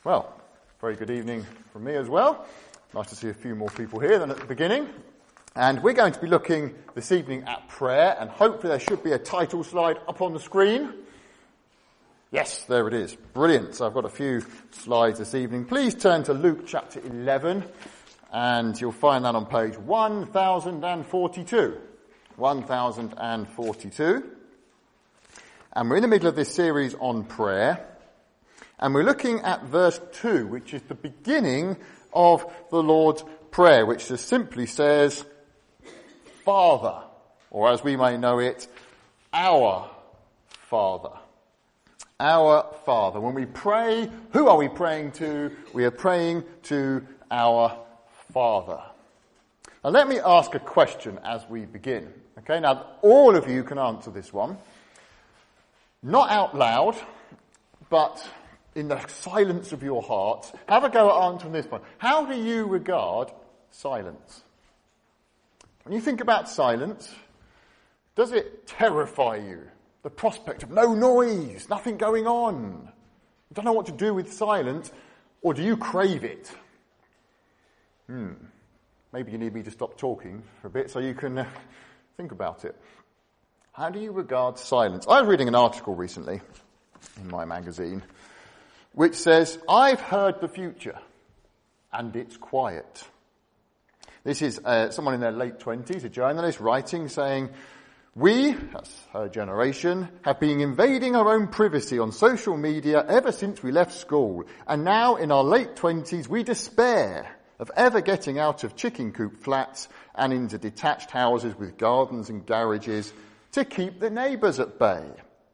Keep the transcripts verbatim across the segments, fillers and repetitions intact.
Well, very good evening from me as well. Nice to see a few more people here than at the beginning. And we're going to be looking this evening at prayer, and hopefully there should be a title slide up on the screen. Yes, there it is. Brilliant. So I've got a few slides this evening. Please turn to Luke chapter eleven, and you'll find that on page one thousand forty-two. one thousand forty-two. And we're in the middle of this series on prayer. And we're looking at verse two, which is the beginning of the Lord's Prayer, which just simply says, Father, or as we may know it, our Father. Our Father. When we pray, who are we praying to? We are praying to our Father. Now let me ask a question as we begin. Okay, now all of you can answer this one. Not out loud, but in the silence of your heart. Have a go at answering this one. How do you regard silence? When you think about silence, does it terrify you? The prospect of no noise, nothing going on. You don't know what to do with silence, or do you crave it? Hmm. Maybe you need me to stop talking for a bit so you can uh, think about it. How do you regard silence? I was reading an article recently in my magazine which says, I've heard the future and it's quiet. This is uh, someone in their late twenties, a journalist, writing saying, we, that's her generation, have been invading our own privacy on social media ever since we left school. And now in our late twenties, we despair of ever getting out of chicken coop flats and into detached houses with gardens and garages to keep the neighbours at bay.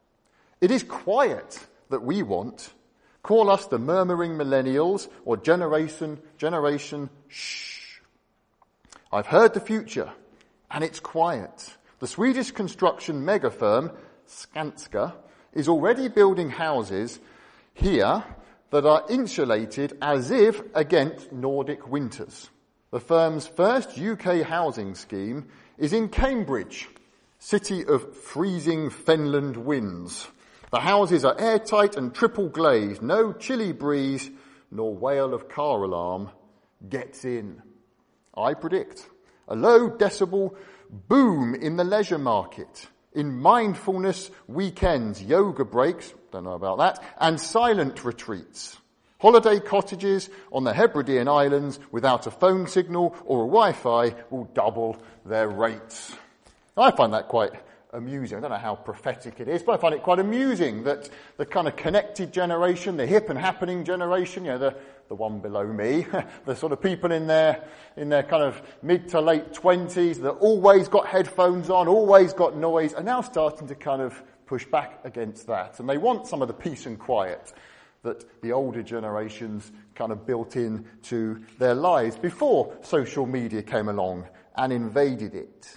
It is quiet that we want. Call us the murmuring millennials or generation, generation, shh. I've heard the future and it's quiet. The Swedish construction mega firm, Skanska, is already building houses here that are insulated as if against Nordic winters. The firm's first U K housing scheme is in Cambridge, city of freezing Fenland winds. The houses are airtight and triple glazed. No chilly breeze nor wail of car alarm gets in. I predict a low decibel boom in the leisure market, in mindfulness weekends, yoga breaks, don't know about that, and silent retreats. Holiday cottages on the Hebridean Islands without a phone signal or a Wi-Fi will double their rates. I find that quite amusing. I don't know how prophetic it is, but I find it quite amusing that the kind of connected generation, the hip and happening generation, you know, the, the one below me, the sort of people in their, in their kind of mid to late twenties that always got headphones on, always got noise, are now starting to kind of push back against that. And they want some of the peace and quiet that the older generations kind of built into their lives before social media came along and invaded it.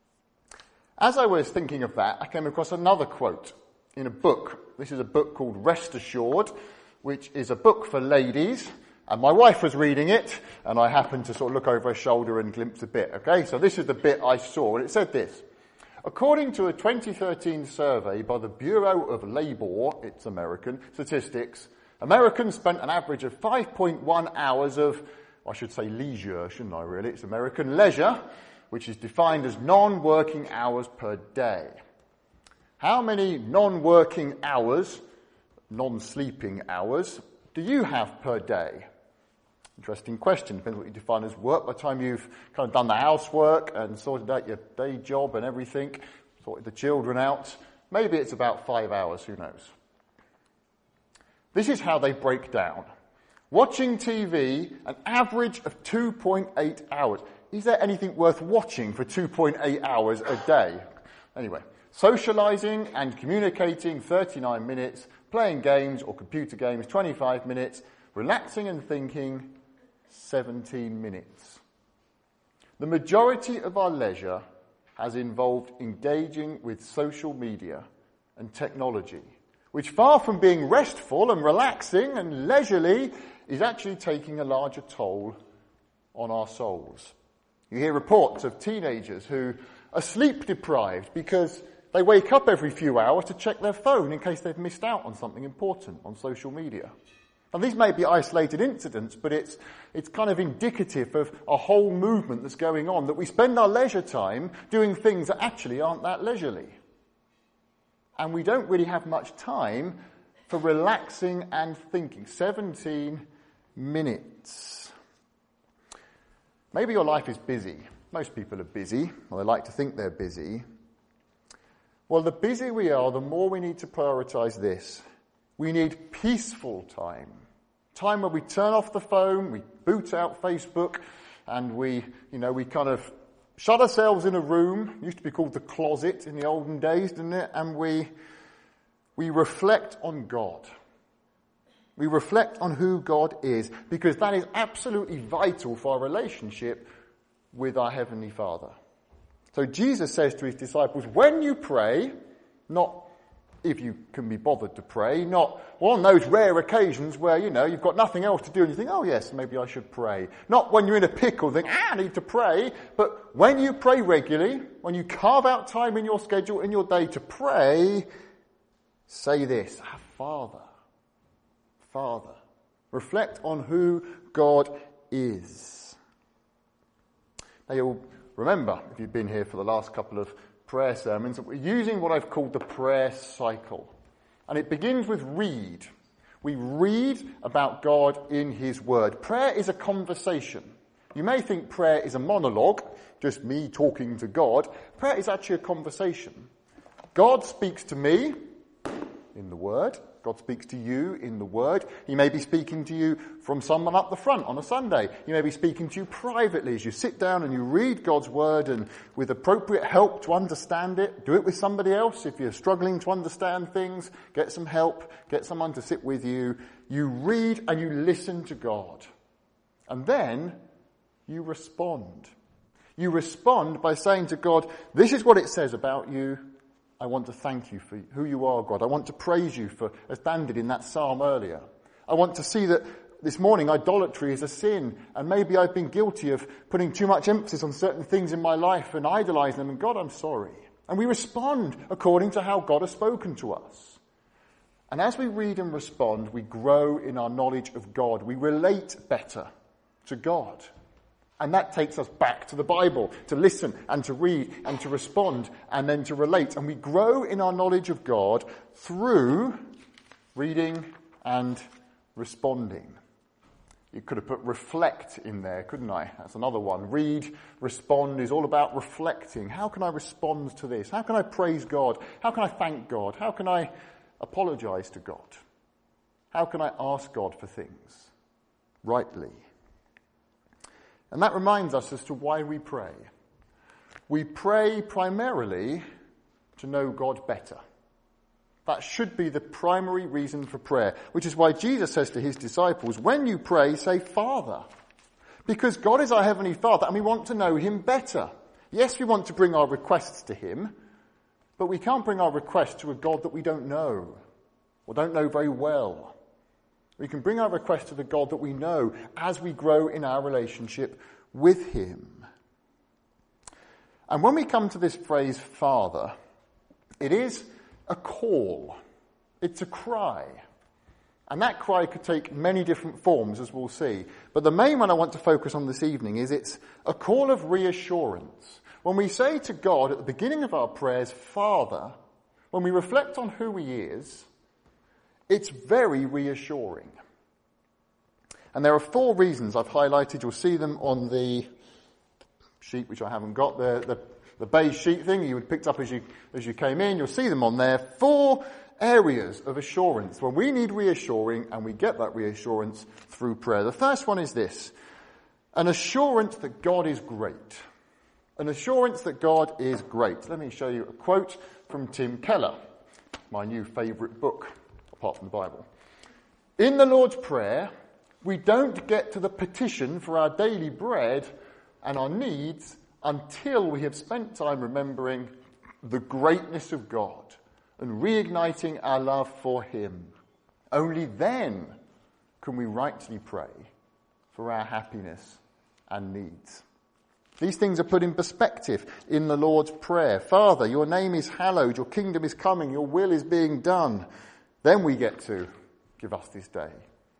As I was thinking of that, I came across another quote in a book. This is a book called Rest Assured, which is a book for ladies. And my wife was reading it, and I happened to sort of look over her shoulder and glimpse a bit. Okay, so this is the bit I saw, and it said this. According to a twenty thirteen survey by the Bureau of Labor, it's American, statistics, Americans spent an average of five point one hours of, I should say leisure, shouldn't I really? It's American leisure, which is defined as non-working hours per day. How many non-working hours, non-sleeping hours, do you have per day? Interesting question. Depends what you define as work. By the time you've kind of done the housework and sorted out your day job and everything, sorted the children out, maybe it's about five hours, who knows? This is how they break down. Watching T V, an average of two point eight hours. Is there anything worth watching for two point eight hours a day? Anyway, socializing and communicating, thirty-nine minutes, playing games or computer games, twenty-five minutes, relaxing and thinking, seventeen minutes. The majority of our leisure has involved engaging with social media and technology, which far from being restful and relaxing and leisurely, is actually taking a larger toll on our souls. You hear reports of teenagers who are sleep deprived because they wake up every few hours to check their phone in case they've missed out on something important on social media. And these may be isolated incidents, but it's, it's kind of indicative of a whole movement that's going on, that we spend our leisure time doing things that actually aren't that leisurely. And we don't really have much time for relaxing and thinking. seventeen minutes. Maybe your life is busy. Most people are busy, or they like to think they're busy. Well, the busier we are, the more we need to prioritise this. We need peaceful time. Time where we turn off the phone, we boot out Facebook, and we, you know, we kind of shut ourselves in a room. It used to be called the closet in the olden days, didn't it? And we we reflect on God. We reflect on who God is, because that is absolutely vital for our relationship with our Heavenly Father. So Jesus says to his disciples, when you pray, not if you can be bothered to pray, not well, on those rare occasions where, you know, you've got nothing else to do and you think, oh yes, maybe I should pray. Not when you're in a pickle, think, ah, I need to pray. But when you pray regularly, when you carve out time in your schedule, in your day to pray, say this, our Father, Father. Reflect on who God is. Now you'll remember, if you've been here for the last couple of prayer sermons, that we're using what I've called the prayer cycle. And it begins with read. We read about God in his word. Prayer is a conversation. You may think prayer is a monologue, just me talking to God. Prayer is actually a conversation. God speaks to me in the word. God speaks to you in the word. He may be speaking to you from someone up the front on a Sunday. He may be speaking to you privately as you sit down and you read God's word, and with appropriate help to understand it, do it with somebody else. If you're struggling to understand things, get some help, get someone to sit with you. You read and you listen to God. And then you respond. You respond by saying to God, this is what it says about you. I want to thank you for who you are, God. I want to praise you for, as Dan did in that psalm earlier. I want to see that this morning idolatry is a sin, and maybe I've been guilty of putting too much emphasis on certain things in my life and idolizing them, and God, I'm sorry. And we respond according to how God has spoken to us. And as we read and respond, we grow in our knowledge of God. We relate better to God. And that takes us back to the Bible, to listen and to read and to respond and then to relate. And we grow in our knowledge of God through reading and responding. You could have put reflect in there, couldn't I? That's another one. Read, respond is all about reflecting. How can I respond to this? How can I praise God? How can I thank God? How can I apologize to God? How can I ask God for things rightly? And that reminds us as to why we pray. We pray primarily to know God better. That should be the primary reason for prayer, which is why Jesus says to his disciples, when you pray, say Father. Because God is our Heavenly Father and we want to know him better. Yes, we want to bring our requests to him, but we can't bring our requests to a God that we don't know or don't know very well. We can bring our request to the God that we know as we grow in our relationship with him. And when we come to this phrase, Father, it is a call. It's a cry. And that cry could take many different forms, as we'll see. But the main one I want to focus on this evening is it's a call of reassurance. When we say to God at the beginning of our prayers, Father, when we reflect on who he is, it's very reassuring. And there are four reasons I've highlighted. You'll see them on the sheet, which I haven't got, the, the, the beige sheet thing you had picked up as you, as you came in. You'll see them on there. Four areas of assurance when we need reassuring, and we get that reassurance through prayer. The first one is this: an assurance that God is great. An assurance that God is great. Let me show you a quote from Tim Keller, my new favourite book, apart from the Bible. In the Lord's Prayer, we don't get to the petition for our daily bread and our needs until we have spent time remembering the greatness of God and reigniting our love for him. Only then can we rightly pray for our happiness and needs. These things are put in perspective in the Lord's Prayer. Father, your name is hallowed, your kingdom is coming, your will is being done. Then we get to give us this day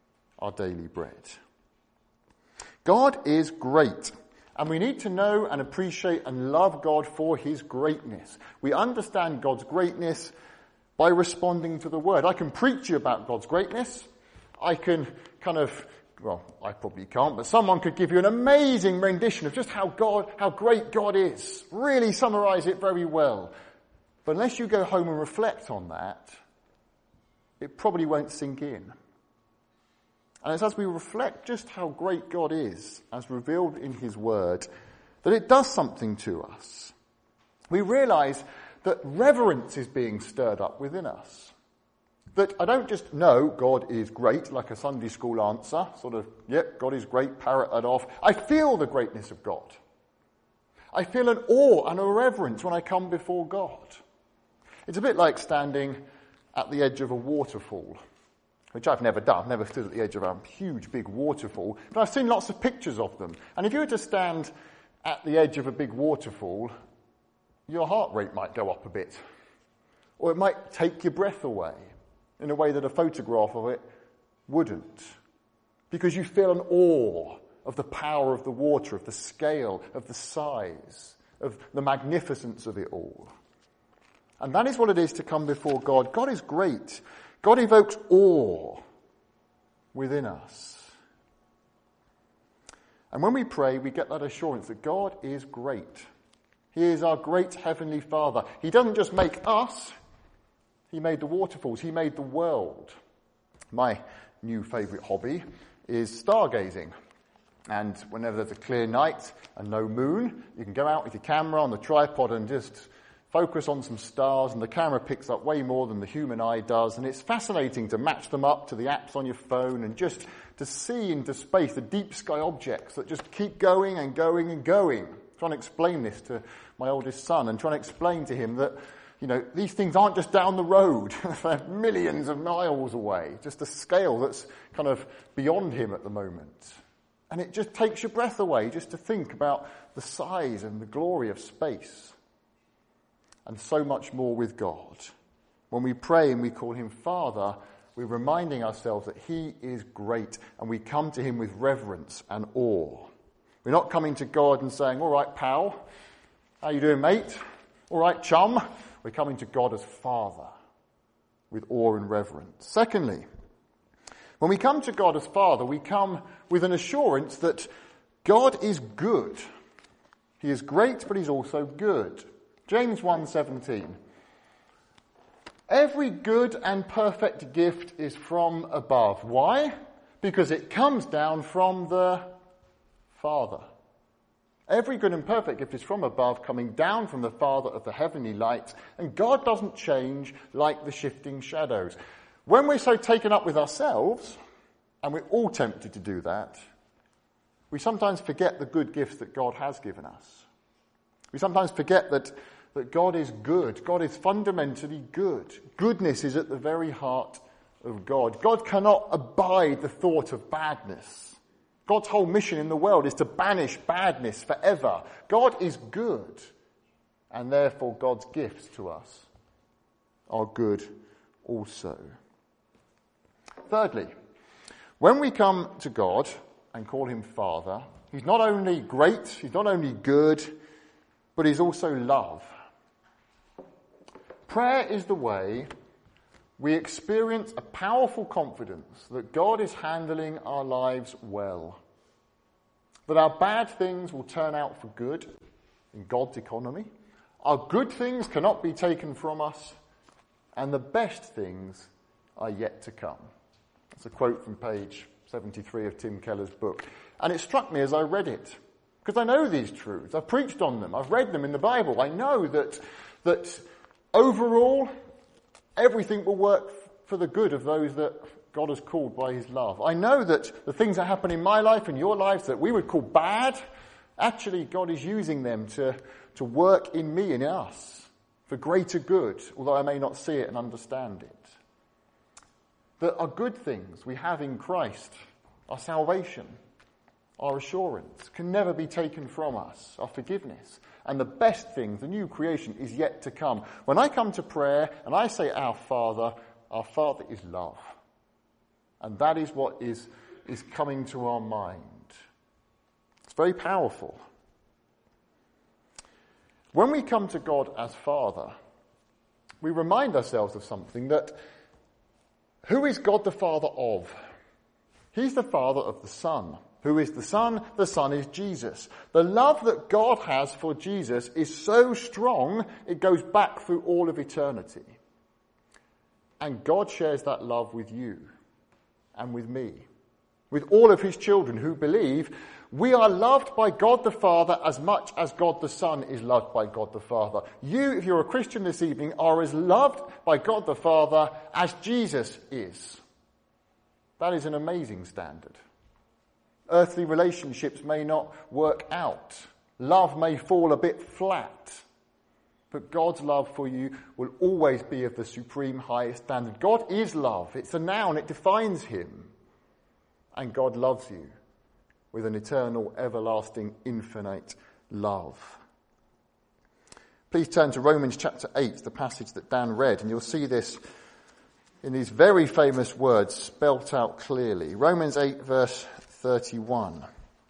our daily bread. God is great. And we need to know and appreciate and love God for his greatness. We understand God's greatness by responding to the word. I can preach you about God's greatness. I can kind of, well, I probably can't, but someone could give you an amazing rendition of just how God, how great God is. Really summarize it very well. But unless you go home and reflect on that, it probably won't sink in. And it's as we reflect just how great God is, as revealed in his word, that it does something to us. We realize that reverence is being stirred up within us. That I don't just know God is great, like a Sunday school answer, sort of, yep, God is great, parrot that off. I feel the greatness of God. I feel an awe and a reverence when I come before God. It's a bit like standing at the edge of a waterfall, which I've never done. I've never stood at the edge of a huge, big waterfall. But I've seen lots of pictures of them. And if you were to stand at the edge of a big waterfall, your heart rate might go up a bit. Or it might take your breath away in a way that a photograph of it wouldn't. Because you feel an awe of the power of the water, of the scale, of the size, of the magnificence of it all. And that is what it is to come before God. God is great. God evokes awe within us. And when we pray, we get that assurance that God is great. He is our great Heavenly Father. He doesn't just make us. He made the waterfalls. He made the world. My new favourite hobby is stargazing. And whenever there's a clear night and no moon, you can go out with your camera on the tripod and just focus on some stars, and the camera picks up way more than the human eye does, and it's fascinating to match them up to the apps on your phone and just to see into space the deep sky objects that just keep going and going and going. I'm trying to explain this to my oldest son and trying to explain to him that, you know, these things aren't just down the road. They're millions of miles away, just a scale that's kind of beyond him at the moment. And it just takes your breath away just to think about the size and the glory of space. And so much more with God. When we pray and we call him Father, we're reminding ourselves that he is great, and we come to him with reverence and awe. We're not coming to God and saying, all right, pal, how you doing, mate? All right, chum. We're coming to God as Father with awe and reverence. Secondly, when we come to God as Father, we come with an assurance that God is good. He is great, but he's also good. James one seventeen. Every good and perfect gift is from above. Why? Because it comes down from the Father. Every good and perfect gift is from above, coming down from the Father of the heavenly lights, and God doesn't change like the shifting shadows. When we're so taken up with ourselves, and we're all tempted to do that, we sometimes forget the good gifts that God has given us. We sometimes forget that that God is good. God is fundamentally good. Goodness is at the very heart of God. God cannot abide the thought of badness. God's whole mission in the world is to banish badness forever. God is good, and therefore God's gifts to us are good also. Thirdly, when we come to God and call him Father, he's not only great, he's not only good, but he's also love. Prayer is the way we experience a powerful confidence that God is handling our lives well. That our bad things will turn out for good in God's economy. Our good things cannot be taken from us. And the best things are yet to come. That's a quote from page seventy-three of Tim Keller's book. And it struck me as I read it. Because I know these truths. I've preached on them. I've read them in the Bible. I know that that overall, everything will work for the good of those that God has called by his love. I know that the things that happen in my life and your lives that we would call bad, actually God is using them to, to work in me and in us for greater good, although I may not see it and understand it. That our good things we have in Christ, our salvation, our assurance, can never be taken from us, our forgiveness. And the best thing, the new creation, is yet to come. When I come to prayer and I say our Father, our Father is love. And that is what is is coming to our mind. It's very powerful. When we come to God as Father, we remind ourselves of something, that who is God the Father of? He's the Father of the Son. Who is the Son? The Son is Jesus. The love that God has for Jesus is so strong, it goes back through all of eternity. And God shares that love with you and with me, with all of his children who believe. We are loved by God the Father as much as God the Son is loved by God the Father. You, if you're a Christian this evening, are as loved by God the Father as Jesus is. That is an amazing standard. Earthly relationships may not work out. Love may fall a bit flat. But God's love for you will always be of the supreme highest standard. God is love. It's a noun. It defines him. And God loves you with an eternal, everlasting, infinite love. Please turn to Romans chapter eight, the passage that Dan read, and you'll see this in these very famous words spelt out clearly. Romans eight, verse thirty-one.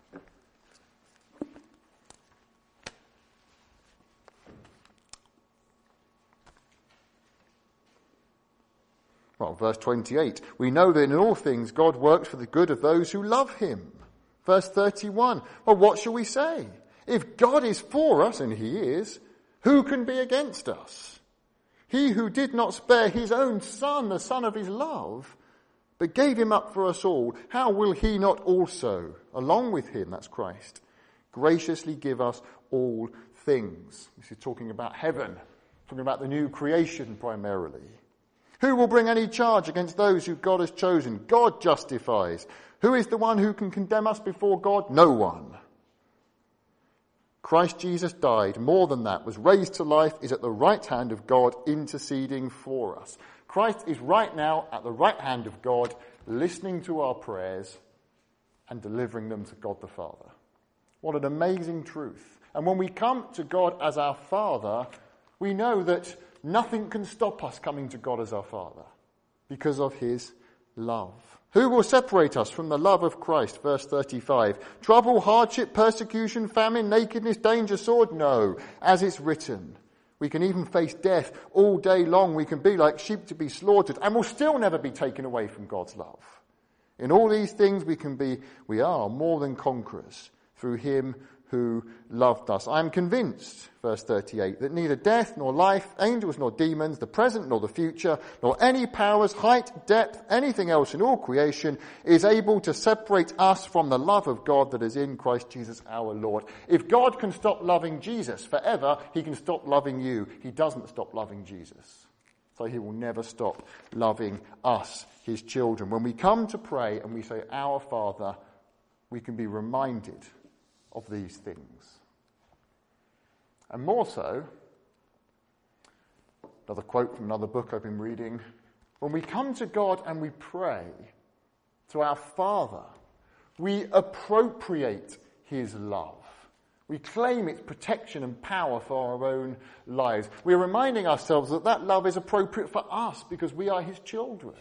Well, verse twenty-eight. We know that in all things God works for the good of those who love him. Verse thirty-one. Well, what shall we say? If God is for us, and he is, who can be against us? He who did not spare his own Son, the Son of his love, but gave him up for us all, how will he not also, along with him, that's Christ, graciously give us all things? This is talking about heaven, talking about the new creation primarily. Who will bring any charge against those who God has chosen? God justifies. Who is the one who can condemn us before God? No one. Christ Jesus died, more than that, was raised to life, is at the right hand of God, interceding for us. Christ is right now at the right hand of God, listening to our prayers and delivering them to God the Father. What an amazing truth. And when we come to God as our Father, we know that nothing can stop us coming to God as our Father because of his love. Who will separate us from the love of Christ? Verse thirty-five. Trouble, hardship, persecution, famine, nakedness, danger, sword? No, as it's written. We can even face death all day long. We can be like sheep to be slaughtered, and we'll still never be taken away from God's love. In all these things we can be, we are more than conquerors through him who loved us. I am convinced, verse thirty-eight, that neither death nor life, angels nor demons, the present nor the future, nor any powers, height, depth, anything else in all creation is able to separate us from the love of God that is in Christ Jesus our Lord. If God can stop loving Jesus forever, he can stop loving you. He doesn't stop loving Jesus. So he will never stop loving us, his children. When we come to pray and we say, Our Father, we can be reminded of these things. And more so, another quote from another book I've been reading, when we come to God and we pray to our Father, we appropriate his love. We claim its protection and power for our own lives. We're reminding ourselves that that love is appropriate for us because we are his children.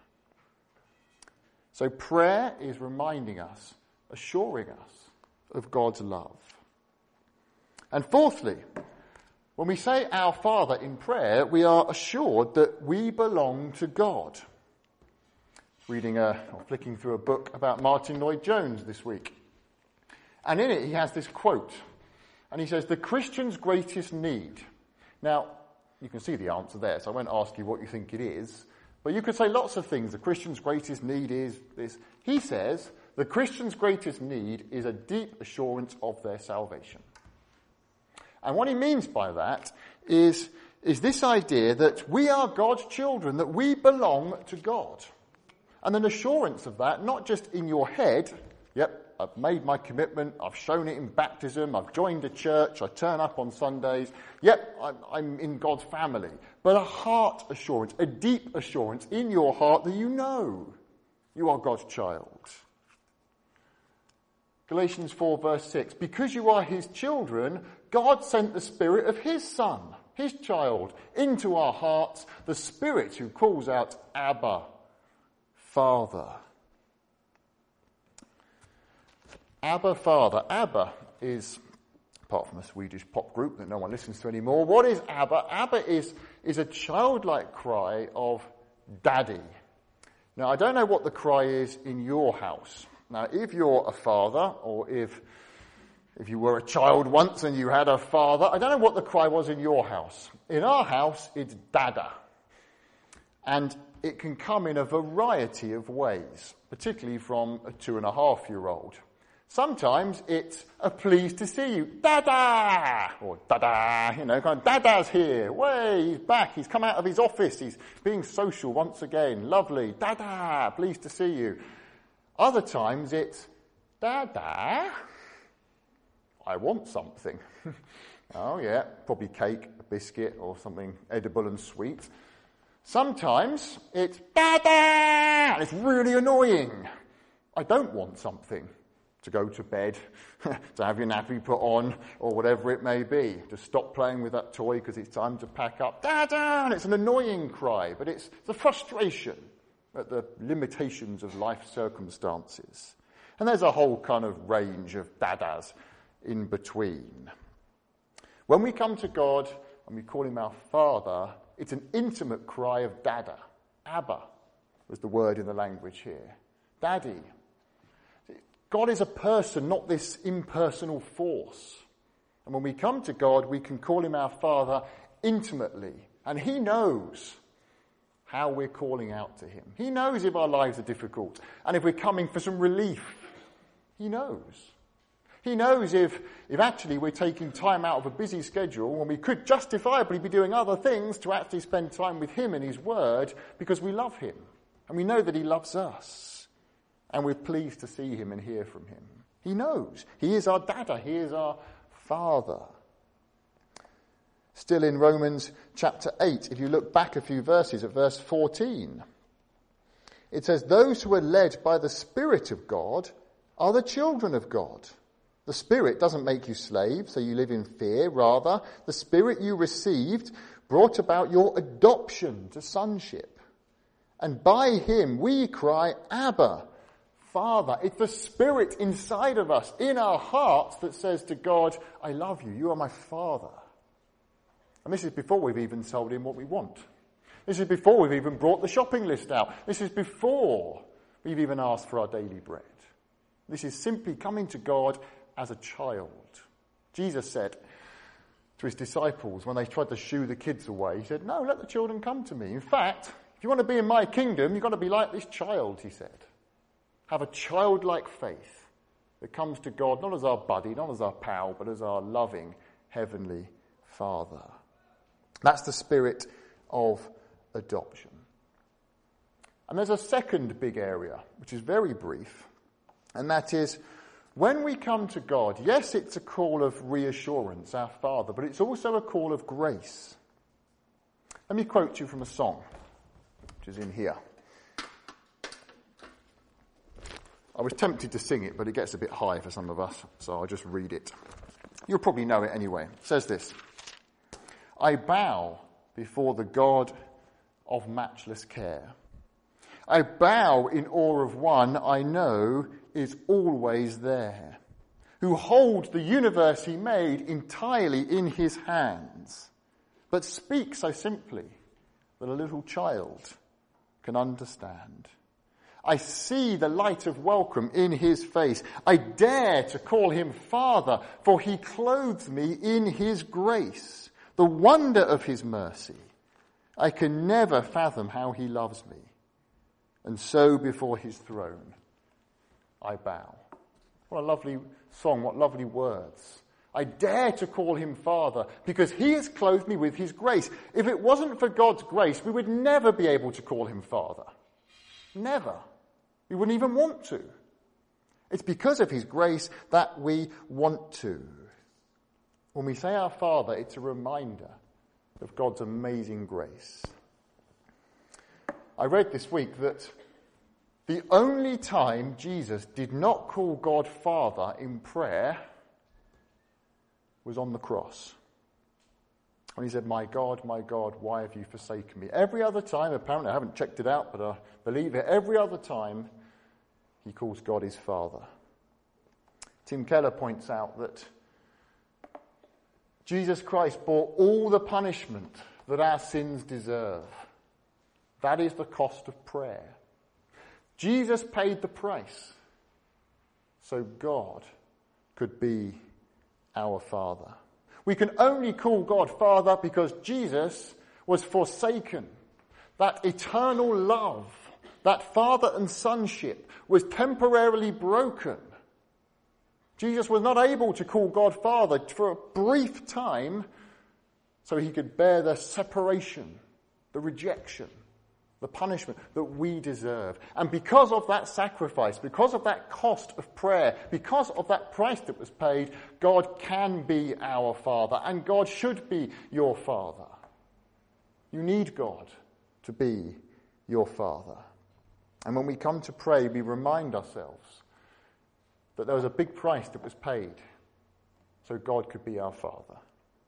So prayer is reminding us, assuring us of God's love. And fourthly, when we say our Father in prayer, we are assured that we belong to God. Reading a, or flicking through a book about Martin Lloyd-Jones this week. And in it he has this quote. And he says, the Christian's greatest need. Now, you can see the answer there, so I won't ask you what you think it is. But you could say lots of things. The Christian's greatest need is this. He says, the Christian's greatest need is a deep assurance of their salvation. And what he means by that is, is this idea that we are God's children, that we belong to God. And an assurance of that, not just in your head, yep, I've made my commitment, I've shown it in baptism, I've joined a church, I turn up on Sundays, yep, I'm, I'm in God's family. But a heart assurance, a deep assurance in your heart that you know you are God's child. Galatians four verse six, because you are his children, God sent the Spirit of his Son, his child, into our hearts, the Spirit who calls out, Abba, Father. Abba Father. Abba is, apart from a Swedish pop group that no one listens to anymore, what is Abba? Abba is, is a childlike cry of daddy. Now, I don't know what the cry is in your house. Now, if you're a father, or if if you were a child once and you had a father, I don't know what the cry was in your house. In our house, it's dada. And it can come in a variety of ways, particularly from a two and a half year old. Sometimes it's a pleased to see you, dada, or dada, you know, kind of, dada's here, way, he's back, he's come out of his office, he's being social once again, lovely, dada, pleased to see you. Other times it's, dada, I want something. Oh yeah, probably cake, a biscuit, or something edible and sweet. Sometimes it's, dada, and it's really annoying. I don't want something. To go to bed, to have your nappy put on, or whatever it may be. To stop playing with that toy because it's time to pack up. Dada! And it's an annoying cry, but it's the frustration at the limitations of life circumstances. And there's a whole kind of range of dadas in between. When we come to God and we call him our Father, it's an intimate cry of dada. Abba was the word in the language here. Daddy. God is a person, not this impersonal force. And when we come to God, we can call him our Father intimately. And he knows how we're calling out to him. He knows if our lives are difficult and if we're coming for some relief. He knows. He knows if, if actually we're taking time out of a busy schedule when we could justifiably be doing other things to actually spend time with him and his word because we love him. And we know that he loves us. And we're pleased to see him and hear from him. He knows. He is our dada. He is our Father. Still in Romans chapter eight, if you look back a few verses at verse fourteen, it says, those who are led by the Spirit of God are the children of God. The Spirit doesn't make you slaves, so you live in fear. Rather, the Spirit you received brought about your adoption to sonship. And by him we cry, Abba, Father. It's the Spirit inside of us, in our hearts, that says to God, I love you, you are my Father. And this is before we've even told him what we want. This is before we've even brought the shopping list out. This is before we've even asked for our daily bread. This is simply coming to God as a child. Jesus said to his disciples when they tried to shoo the kids away, he said, no, let the children come to me. In fact, if you want to be in my kingdom, you've got to be like this child, he said. Have a childlike faith that comes to God not as our buddy, not as our pal, but as our loving heavenly Father. That's the spirit of adoption. And there's a second big area, which is very brief, and that is when we come to God, yes, it's a call of reassurance, our Father, but it's also a call of grace. Let me quote you from a song, which is in here. I was tempted to sing it, but it gets a bit high for some of us, so I'll just read it. You'll probably know it anyway. It says this: I bow before the God of matchless care. I bow in awe of one I know is always there, who holds the universe he made entirely in his hands, but speaks so simply that a little child can understand. I see the light of welcome in his face. I dare to call him Father, for he clothes me in his grace. The wonder of his mercy. I can never fathom how he loves me. And so before his throne, I bow. What a lovely song, what lovely words. I dare to call him Father because he has clothed me with his grace. If it wasn't for God's grace, we would never be able to call him Father. Never. We wouldn't even want to. It's because of his grace that we want to. When we say our Father, it's a reminder of God's amazing grace. I read this week that the only time Jesus did not call God Father in prayer was on the cross. When he said, my God, my God, why have you forsaken me? Every other time, apparently I haven't checked it out, but I believe it, every other time he calls God his Father. Tim Keller points out that Jesus Christ bore all the punishment that our sins deserve. That is the cost of prayer. Jesus paid the price so God could be our Father. We can only call God Father because Jesus was forsaken. That eternal love, that father and sonship, was temporarily broken. Jesus was not able to call God Father for a brief time so he could bear the separation, the rejection, the punishment that we deserve. And because of that sacrifice, because of that cost of prayer, because of that price that was paid, God can be our Father, and God should be your Father. You need God to be your Father. And when we come to pray, we remind ourselves that there was a big price that was paid so God could be our Father.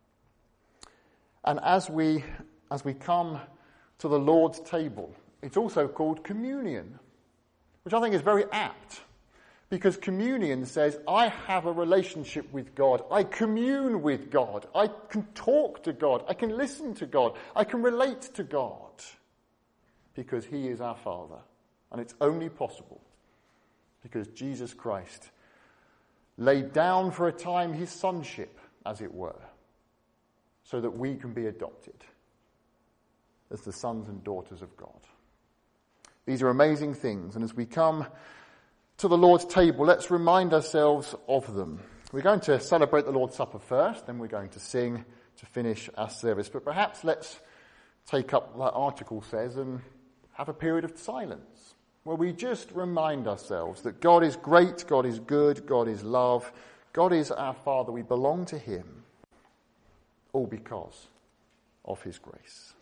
And as we, as we come to the Lord's table, it's also called communion, which I think is very apt, because communion says, I have a relationship with God. I commune with God. I can talk to God. I can listen to God. I can relate to God, because he is our Father. And it's only possible because Jesus Christ laid down for a time his sonship, as it were, so that we can be adopted as the sons and daughters of God. These are amazing things, and as we come to the Lord's table, let's remind ourselves of them. We're going to celebrate the Lord's Supper first, then we're going to sing to finish our service. But perhaps let's take up what that article says and have a period of silence, where we just remind ourselves that God is great, God is good, God is love, God is our Father, we belong to him, all because of his grace.